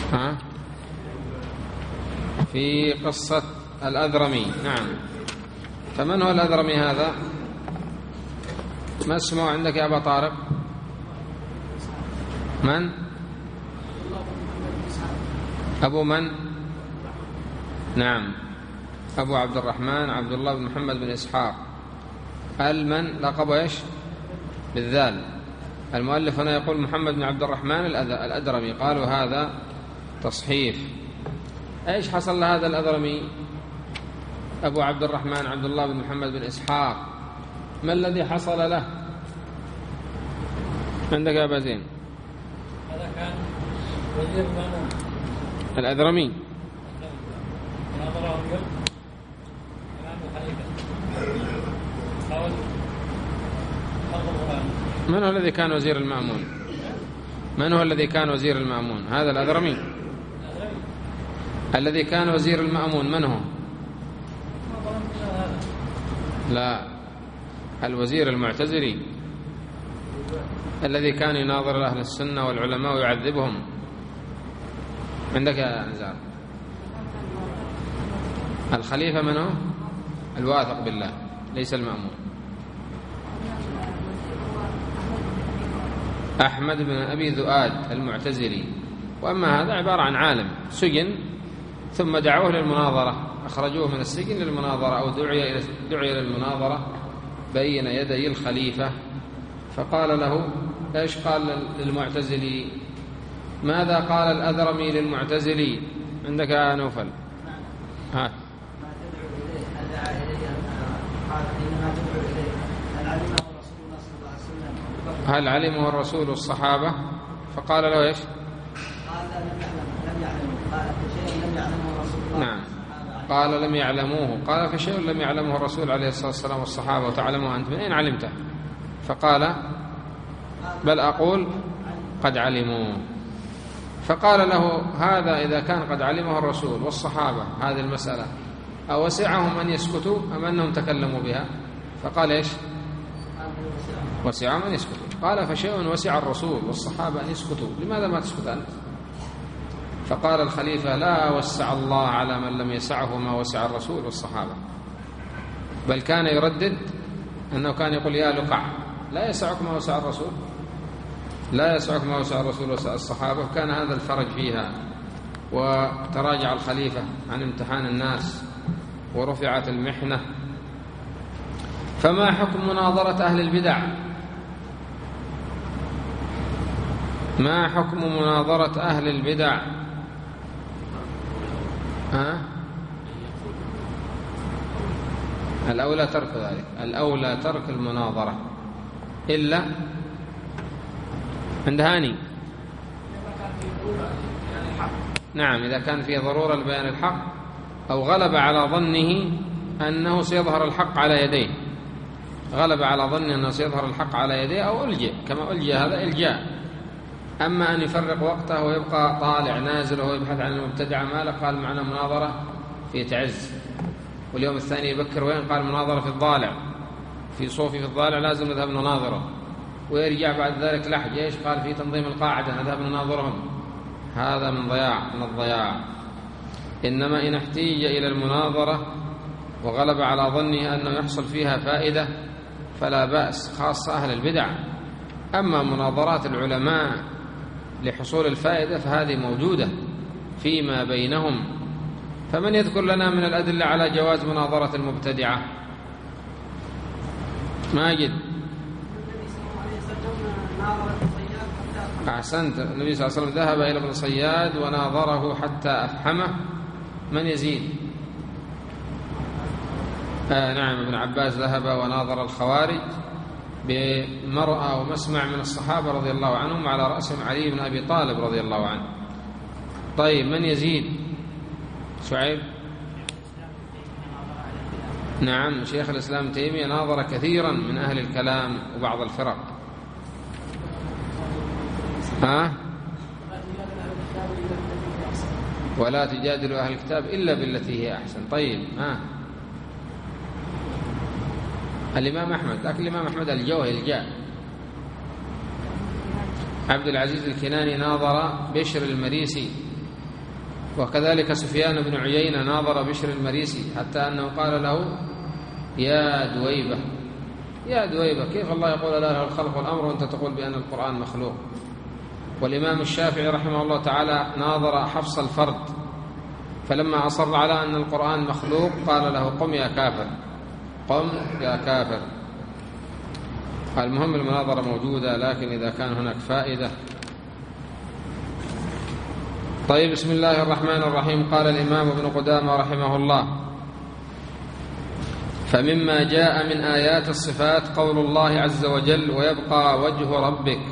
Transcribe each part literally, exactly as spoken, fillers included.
ها في قصة الأذرمي. نعم. فمن هو الأذرمي هذا؟ ما اسمه عندك يا أبا طارق؟ من؟ أبو من؟ نعم، أبو عبد الرحمن عبد الله بن محمد بن إسحاق. المن لقبه إيش؟ بالذال. المؤلف هنا يقول محمد بن عبد الرحمن الأذرمي، قالوا هذا تصحيف. إيش حصل لهذا الأذرمي أبو عبد الرحمن عبد الله بن محمد بن إسحاق؟ ما الذي حصل له؟ عندك يا أبا زين؟ هذا كان وزير المأمون الأذرمي. ناظره اليوم أمام الخليفة. حاول من هو الذي كان وزير المأمون؟ من هو الذي كان وزير المأمون؟ هذا الأذرمي. الذي كان وزير المأمون من هو؟ لا، الوزير المعتزلي الذي كان يناظر أهل السنة والعلماء ويعذبهم. عندك يا نزار؟ الخليفة من هو؟ الواثق بالله، ليس المأمون. أحمد بن أبي ذؤاد المعتزلي. وأما هذا عبارة عن عالم سجن ثم دعوه للمناظرة، أخرجوه من السجن للمناظرة أو دعي إلى دعي للمناظرة بين يدي الخليفة. فقال له إيش قال للمعتزلي؟ ماذا قال الأذرمي للمعتزلي؟ عندك يا نوفل؟ ها هل علمه الرسول والصحابة؟ فقال له إيش؟ قال لم يعلموه. قال فشيء لم يعلمه الرسول. نعم، قال لم يعلموه. قال فشيء لم يعلمه الرسول عليه الصلاة والسلام والصحابة وتعلمه أنت، من أين علمته؟ فقال بل أقول قد علموه. فقال له هذا إذا كان قد علمه الرسول والصحابة هذه المسألة أوسعهم أن يسكتوا أم أنهم تكلموا بها؟ فقال إيش؟ وسعهم أن يسكتوا. قال فشيء وسع الرسول والصحابة أن يسكتوا، لماذا ما تسكت أنت؟ فقال الخليفة لا وسع الله على من لم يسعه ما وسع الرسول والصحابة. بل كان يردد أنه كان يقول يا لقع لا يسعك ما وسع الرسول، لا يسعك ما وسع الرسول وسع الصحابة. كان هذا الفرج فيها. وتراجع الخليفة عن امتحان الناس ورفعت المحنة. فما حكم مناظرة أهل البدع؟ ما حكم مناظرة أهل البدع؟ ها؟ الأولى ترك ذلك، الأولى ترك المناظرة إلا عند هاني. نعم، إذا كان في ضرورة لبيان الحق أو غلب على ظنه أنه سيظهر الحق على يديه، غلب على ظنه أنه سيظهر الحق على يديه أو ألجئ كما ألجئ هذا إلجاء. أما أن يفرق وقته ويبقى طالع نازل وهو يبحث عن المبتدع ما قال معنا مناظرة في تعز، واليوم الثاني يبكر وين قال مناظرة في الضالع، في صوفي في الضالع لازم نذهب نناظره، ويرجع بعد ذلك لحج ايش قال في تنظيم القاعدة نذهب نناظرهم. هذا من ضياع من الضياع. إنما إن احتيج إلى المناظرة وغلب على ظنه أنه يحصل فيها فائدة فلا بأس، خاصة أهل البدع. أما مناظرات العلماء لحصول الفائدة فهذه موجودة فيما بينهم. فمن يذكر لنا من الأدلة على جواز مناظرة المبتدعة؟ ماجد. أحسنت. النبي صلى الله عليه وسلم ذهب إلى ابن صياد وناظره حتى أفحمه. من يزيد؟ آه نعم، ابن عباس ذهب وناظر الخوارج بمرأى ومسمع من الصحابة رضي الله عنهم، على رأسهم علي بن أبي طالب رضي الله عنه. طيب من يزيد؟ شعيب. نعم، شيخ الإسلام تيمية ناظر كثيرا من أهل الكلام وبعض الفرق. ها؟ ولا تجادلوا أهل الكتاب إلا بالتي هي أحسن. طيب ها؟ الإمام أحمد، لكن الإمام أحمد الجوهري الجاء. عبد العزيز الكناني ناظر بشر المريسي وكذلك سفيان بن عيينة ناظر بشر المريسي حتى أنه قال له يا دويبة يا دويبة كيف الله يقول لا له الخلق والأمر وأنت تقول بأن القرآن مخلوق. والإمام الشافعي رحمه الله تعالى ناظر حفص الفرد فلما أصر على أن القرآن مخلوق قال له قم يا كافر قم يا كافر. المهم المناظرة موجودة، لكن إذا كان هناك فائدة. طيب، بسم الله الرحمن الرحيم. قال الإمام ابن قدامة رحمه الله: فمما جاء من آيات الصفات قول الله عز وجل: ويبقى وجه ربك.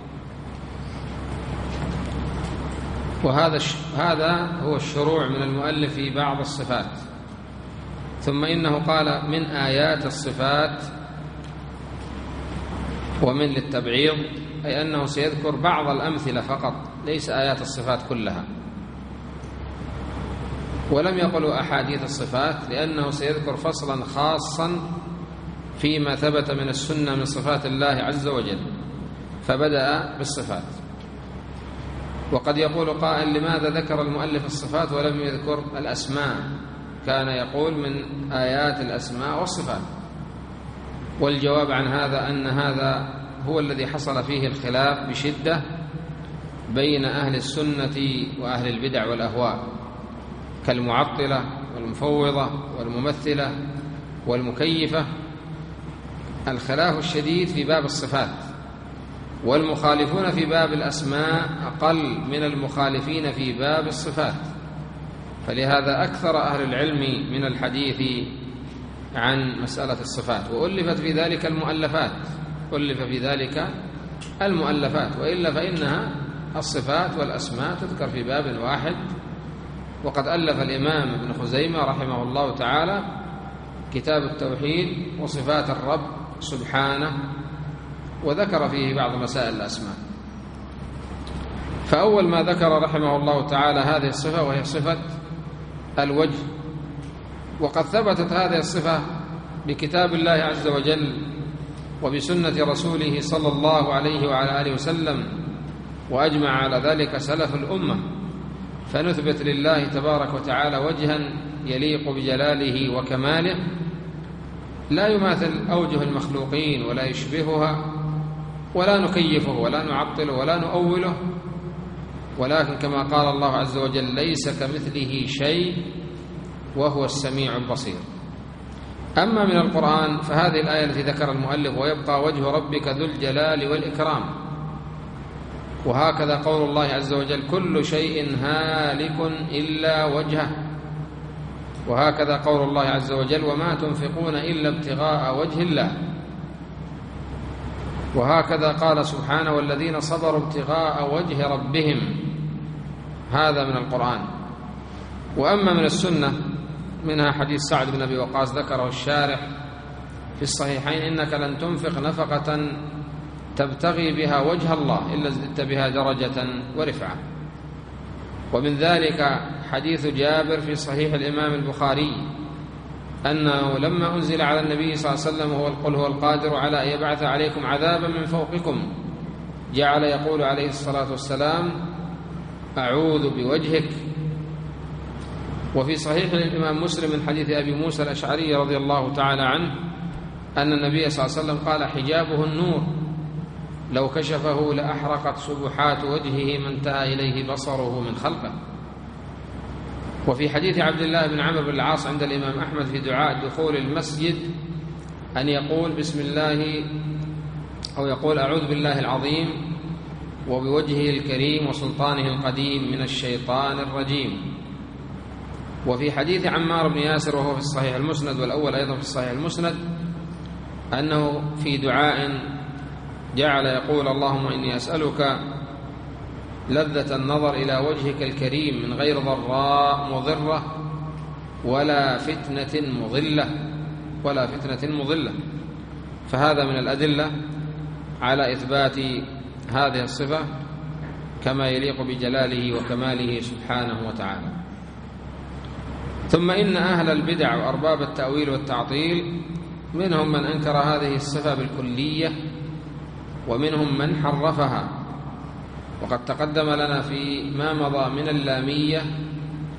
وهذا هذا هو الشروع من المؤلف في بعض الصفات. ثم إنه قال من آيات الصفات ومن للتبعيض، أي أنه سيذكر بعض الأمثلة فقط، ليس آيات الصفات كلها. ولم يقلوا أحاديث الصفات لأنه سيذكر فصلا خاصا فيما ثبت من السنة من صفات الله عز وجل، فبدأ بالصفات. وقد يقول قائل: لماذا ذكر المؤلف الصفات ولم يذكر الأسماء؟ كان يقول من آيات الأسماء والصفات. والجواب عن هذا أن هذا هو الذي حصل فيه الخلاف بشدة بين أهل السنة وأهل البدع والأهواء، كالمعطلة والمفوضة والممثلة والمكيفة. الخلاف الشديد في باب الصفات، والمخالفون في باب الأسماء أقل من المخالفين في باب الصفات. فلهذا أكثر أهل العلم من الحديث عن مسألة الصفات، وألفت في ذلك المؤلفات ألف في ذلك المؤلفات وإلا فإنها الصفات والأسماء تذكر في باب واحد. وقد ألف الإمام ابن خزيمة رحمه الله تعالى كتاب التوحيد وصفات الرب سبحانه، وذكر فيه بعض مسائل الأسماء. فأول ما ذكر رحمه الله تعالى هذه الصفة، وهي صفة الوجه. وقد ثبتت هذه الصفة بكتاب الله عز وجل وبسنة رسوله صلى الله عليه وعلى آله وسلم، وأجمع على ذلك سلف الأمة. فنثبت لله تبارك وتعالى وجها يليق بجلاله وكماله، لا يماثل أوجه المخلوقين ولا يشبهها، ولا نكيفه ولا نعطله ولا نؤوله، ولكن كما قال الله عز وجل: ليس كمثله شيء وهو السميع البصير. أما من القرآن فهذه الآية التي ذكر المؤلف: ويبقى وجه ربك ذو الجلال والإكرام. وهكذا قول الله عز وجل: كل شيء هالك إلا وجهه. وهكذا قول الله عز وجل: وما تنفقون إلا ابتغاء وجه الله. وهكذا قال سبحانه: والذين صبروا ابتغاء وجه ربهم. هذا من القرآن. وأما من السنة منها حديث سعد بن أبي وقاص ذكره الشارح في الصحيحين: إنك لن تنفق نفقة تبتغي بها وجه الله إلا ازددت بها درجة ورفعة. ومن ذلك حديث جابر في صحيح الإمام البخاري أنه لما أنزل على النبي صلى الله عليه وسلم هو قل هو القادر على أن يبعث عليكم عذابا من فوقكم، جعل يقول عليه الصلاة والسلام: أعوذ بوجهك. وفي صحيح الإمام مسلم من حديث أبي موسى الأشعري رضي الله تعالى عنه أن النبي صلى الله عليه وسلم قال: حجابه النور، لو كشفه لأحرقت سبحات وجهه ما انتهى إليه بصره من خلقه. وفي حديث عبد الله بن عمرو بن العاص عند الإمام أحمد في دعاء دخول المسجد أن يقول بسم الله، أو يقول أعوذ بالله العظيم وبوجهه الكريم وسلطانه القديم من الشيطان الرجيم. وفي حديث عمار بن ياسر وهو في الصحيح المسند، والأول أيضا في الصحيح المسند، أنه في دعاء جعل يقول: اللهم إني أسألك لذة النظر إلى وجهك الكريم من غير ضراء مضرة ولا فتنة مضلة ولا فتنة مضلة. فهذا من الأدلة على إثبات هذه الصفة كما يليق بجلاله وكماله سبحانه وتعالى. ثم إن أهل البدع وأرباب التأويل والتعطيل منهم من أنكر هذه الصفة بالكلية، ومنهم من حرفها. وقد تقدم لنا في ما مضى من اللامية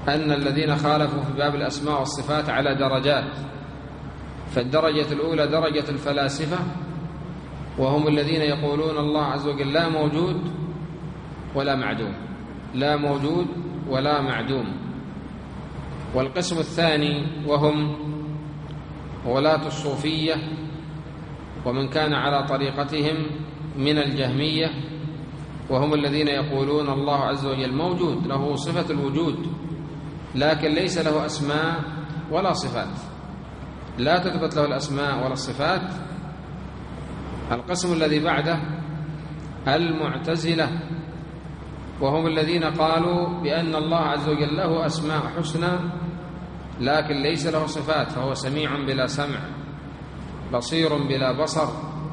أن الذين خالفوا في باب الأسماء والصفات على درجات، فالدرجة الأولى درجة الفلاسفة، وهم الذين يقولون الله عز وجل لا موجود ولا معدوم، لا موجود ولا معدوم. والقسم الثاني وهم غلاة الصوفية ومن كان على طريقتهم من الجهمية، وهم الذين يقولون الله عز وجل موجود، له صفة الوجود، لكن ليس له أسماء ولا صفات، لا تثبت له الأسماء ولا الصفات. القسم الذي بعده المعتزلة، وهم الذين قالوا بأن الله عز وجل له أسماء حسنى لكن ليس له صفات، فهو سميع بلا سمع، بصير بلا بصر،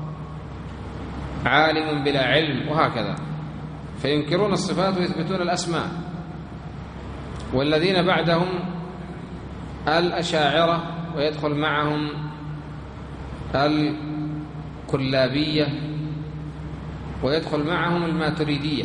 عالم بلا علم، وهكذا، فينكرون الصفات ويثبتون الأسماء. والذين بعدهم الأشاعرة، ويدخل معهم الكلابية، ويدخل معهم الماتريدية،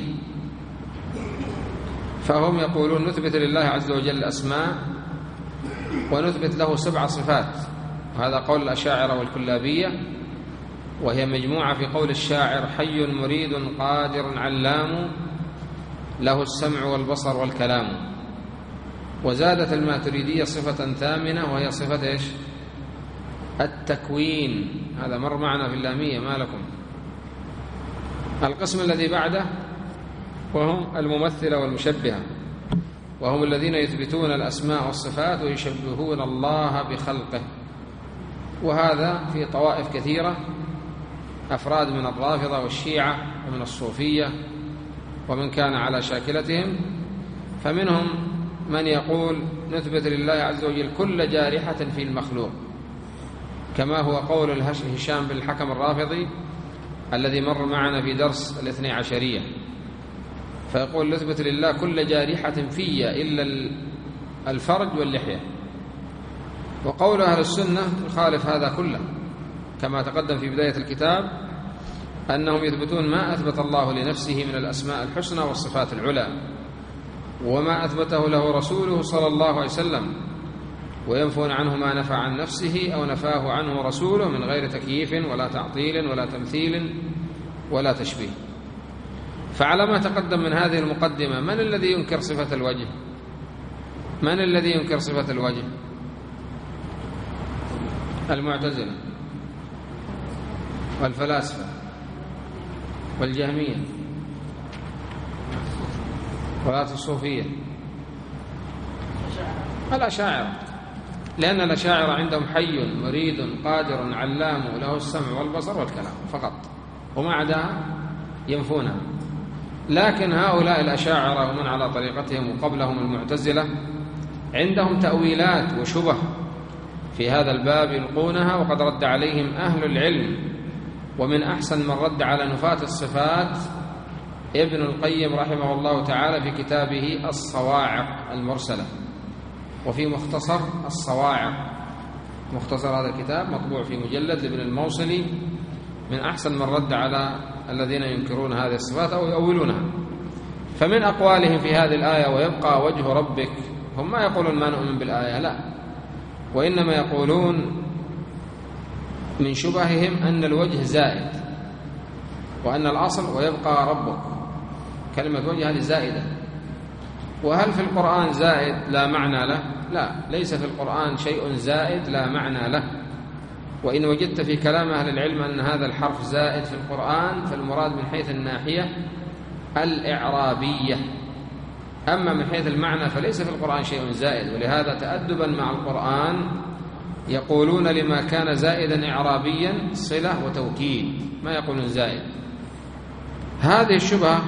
فهم يقولون نثبت لله عز وجل الأسماء ونثبت له سبع صفات، وهذا قول الأشاعرة والكلابية، وهي مجموعة في قول الشاعر حي مريد قادر علام له السمع والبصر والكلام. وزادت الماتريدية صفة ثامنة وهي صفة إيش؟ التكوين، هذا مر معنا في اللامية ما لكم. القسم الذي بعده وهم الممثلة والمشبهة، وهم الذين يثبتون الأسماء والصفات ويشبهون الله بخلقه، وهذا في طوائف كثيرة، أفراد من الرافضة والشيعة ومن الصوفية ومن كان على شاكلتهم. فمنهم من يقول نثبت لله عز وجل كل جارحة في المخلوق، كما هو قول هشام بن الحكم الرافضي الذي مر معنا في درس الاثني عشرية، فيقول نثبت لله كل جارحة في إلا الفرج واللحية. وقول أهل السنة يخالف هذا كله، كما تقدم في بداية الكتاب أنهم يثبتون ما أثبت الله لنفسه من الأسماء الحسنى والصفات العلى، وما أثبته له رسوله صلى الله عليه وسلم، وينفون عنه ما نفى عن نفسه أو نفاه عنه رسوله من غير تكييف ولا تعطيل ولا تمثيل ولا تشبيه. فعلى ما تقدم من هذه المقدمة، من الذي ينكر صفة الوجه؟ من الذي ينكر صفة الوجه؟ المعتزلة والفلاسفة والجهمية ولاة الصوفية، الأشاعرة، لأن الأشاعرة عندهم حي مريد قادر علام له السمع والبصر والكلام فقط، وما عداها ينفونها. لكن هؤلاء الأشاعرة ومن على طريقتهم وقبلهم المعتزلة عندهم تأويلات وشبه في هذا الباب يلقونها، وقد رد عليهم أهل العلم، ومن أحسن من رد على نفاة الصفات ابن القيم رحمه الله تعالى في كتابه الصواعق المرسلة، وفي مختصر الصواعق، مختصر هذا الكتاب مطبوع في مجلد لابن الموصلي، من أحسن من رد على الذين ينكرون هذه الصفات أو يؤولونها. فمن أقوالهم في هذه الآية ويبقى وجه ربك، هم ما يقولون ما نؤمن بالآية، لا، وإنما يقولون من شبههم أن الوجه زائد، وأن الأصل ويبقى ربك، كلمة وجه هذه زائدة. وهل في القرآن زائد لا معنى له؟ لا، ليس في القرآن شيء زائد لا معنى له. وإن وجدت في كلام أهل العلم أن هذا الحرف زائد في القرآن فالمراد من حيث الناحية الإعرابية، أما من حيث المعنى فليس في القرآن شيء زائد. ولهذا تأدبا مع القرآن يقولون لما كان زائدا إعرابيا صلة وتوكيد، ما يقولون زائد. هذه الشبهة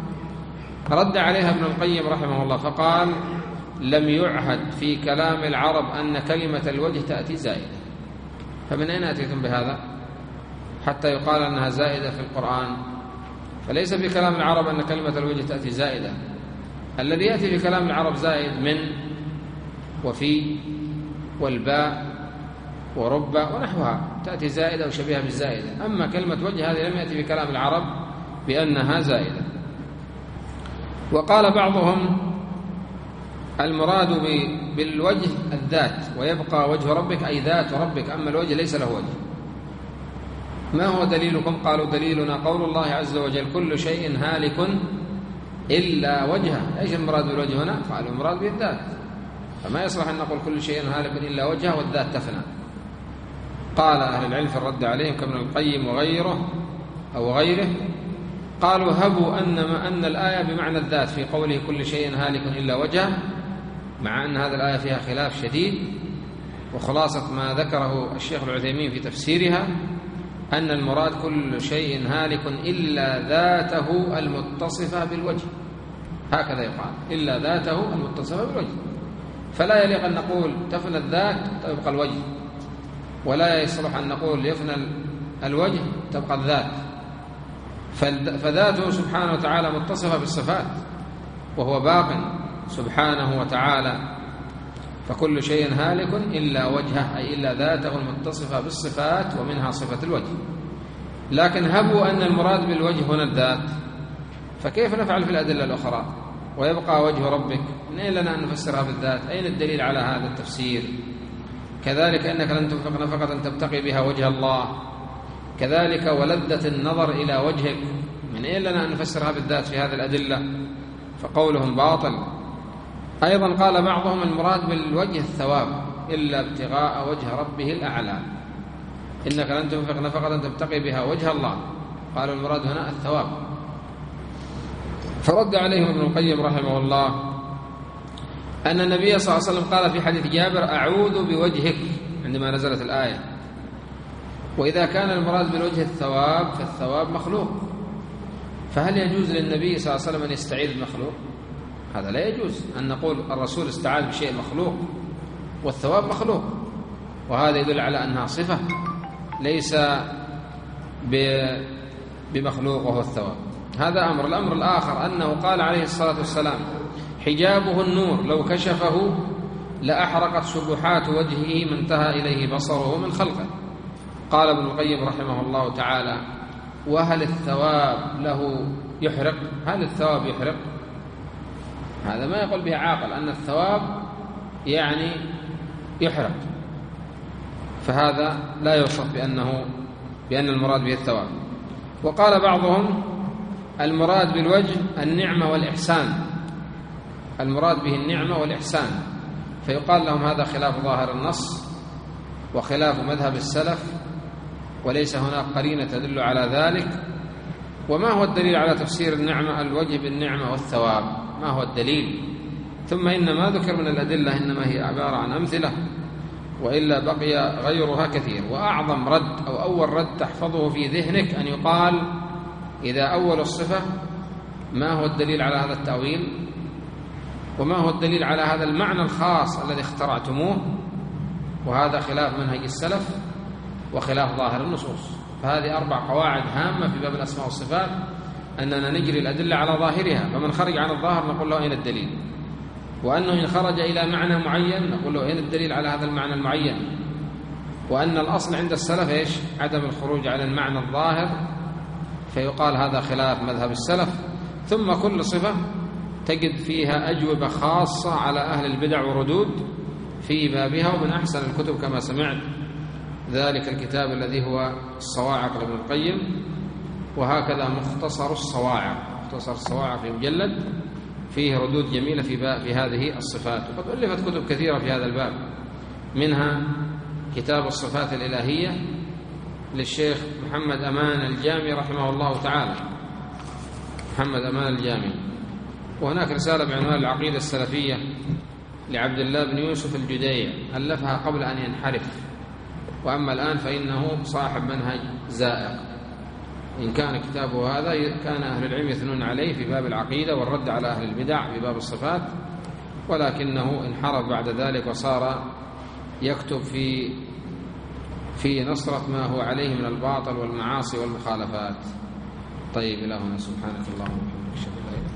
رد عليها ابن القيم رحمه الله فقال لم يعهد في كلام العرب أن كلمة الوجه تأتي زائدة، فمن أين أتيتم بهذا حتى يقال أنها زائدة في القرآن؟ فليس في كلام العرب أن كلمة الوجه تأتي زائدة. الذي يأتي في كلام العرب زائد من وفي والباء ورب ونحوها، تأتي زائدة وشبيهة بالزائدة. أما كلمة وجه هذه لم يأتي في كلام العرب بأنها زائدة. وقال بعضهم المراد بالوجه الذات، ويبقى وجه ربك أي ذات ربك، أما الوجه ليس له وجه. ما هو دليلكم؟ قالوا دليلنا قول الله عز وجل كل شيء هالك إلا وجهه. إيش المراد بالوجه هنا؟ قالوا المراد بالذات، فما يصلح أن نقول كل شيء هالك إلا وجهه والذات تفنى. قال أهل العلم في الرد عليهم كابن القيم وغيره أو غيره، قالوا هبوا أن أن الآية بمعنى الذات في قوله كل شيء هالك إلا وجهه، مع أن هذه الآية فيها خلاف شديد، وخلاصة ما ذكره الشيخ العثيمين في تفسيرها أن المراد كل شيء هالك إلا ذاته المتصفة بالوجه، هكذا يقال، إلا ذاته المتصفة بالوجه. فلا يليق أن نقول تفنى الذات تبقى الوجه، ولا يصلح أن نقول يفنى الوجه تبقى الذات، فذاته سبحانه وتعالى متصفة بالصفات وهو باق سبحانه وتعالى، فكل شيء هالك إلا وجهه أي إلا ذاته المتصفة بالصفات ومنها صفة الوجه. لكن هبوا أن المراد بالوجه هنا الذات، فكيف نفعل في الأدلة الأخرى؟ ويبقى وجه ربك، من أين لنا أن نفسرها بالذات؟ أين الدليل على هذا التفسير؟ كذلك إنك لن تنفق نفقة تبتغي بها وجه الله، كذلك ولذة النظر إلى وجهك، من أين لنا أن نفسرها بالذات في هذه الأدلة؟ فقولهم باطل. أيضا قال بعضهم المراد بالوجه الثواب إلا ابتغاء وجه ربه الأعلى، إنك لن تنفق نفقة تبتغي بها وجه الله، قالوا المراد هنا الثواب. فرد عليهم ابن القيم رحمه الله أن النبي صلى الله عليه وسلم قال في حديث جابر أعوذ بوجهك عندما نزلت الآية، وإذا كان المراد بالوجه الثواب فالثواب مخلوق، فهل يجوز للنبي صلى الله عليه وسلم أن يستعيذ بمخلوق؟ هذا لا يجوز أن نقول الرسول استعاذ بشيء مخلوق والثواب مخلوق، وهذا يدل على أنها صفة ليس بمخلوق وهو الثواب. هذا أمر. الأمر الآخر أنه قال عليه الصلاة والسلام حجابه النور لو كشفه لأحرقت سبحات وجهه ما انتهى إليه بصره من خلقه. قال ابن القيم رحمه الله تعالى وهل الثواب له يحرق؟ هل الثواب يحرق؟ هذا ما يقول به عاقل أن الثواب يعني يحرق، فهذا لا يوصف بأنه بأن المراد به الثواب. وقال بعضهم المراد بالوجه النعمة والإحسان، المراد به النعمة والإحسان، فيقال لهم هذا خلاف ظاهر النص وخلاف مذهب السلف، وليس هناك قرينة تدل على ذلك. وما هو الدليل على تفسير النعمة الوجه بالنعمة والثواب؟ ما هو الدليل؟ ثم إن ما ذكر من الأدلة إنما هي عبارة عن أمثلة، وإلا بقي غيرها كثير. وأعظم رد أو أول رد تحفظه في ذهنك أن يقال إذا أول الصفة ما هو الدليل على هذا التأويل، وما هو الدليل على هذا المعنى الخاص الذي اخترعتموه، وهذا خلاف منهج السلف وخلاف ظاهر النصوص. فهذه أربع قواعد هامة في باب الأسماء والصفات، أننا نجري الأدلة على ظاهرها، فمن خرج عن الظاهر نقول له أين الدليل، وأنه إن خرج إلى معنى معين نقول له أين الدليل على هذا المعنى المعين، وأن الأصل عند السلف إيش؟ عدم الخروج على المعنى الظاهر، فيقال هذا خلاف مذهب السلف. ثم كل صفة تجد فيها أجوبة خاصة على أهل البدع وردود في بابها، ومن أحسن الكتب كما سمعت ذلك الكتاب الذي هو الصواعق لابن القيم، وهكذا مختصر الصواعق، مختصر الصواعق في مجلد فيه ردود جميلة في, في هذه الصفات. وقد ألفت كتب كثيرة في هذا الباب، منها كتاب الصفات الإلهية للشيخ محمد أمان الجامي رحمه الله تعالى، محمد أمان الجامي. وهناك رسالة بعنوان العقيدة السلفية لعبد الله بن يوسف الجديع، ألفها قبل أن ينحرف، وأما الآن فإنه صاحب منهج زائق. إن كان كتابه هذا كان أهل العلم يثنون عليه في باب العقيدة والرد على أهل البدع في باب الصفات، ولكنه انحرف بعد ذلك وصار يكتب في في نصرة ما هو عليه من الباطل والمعاصي والمخالفات. طيب، إلى هنا سبحانك اللهم وبحمدك أشهد أن لا إله إلا أنت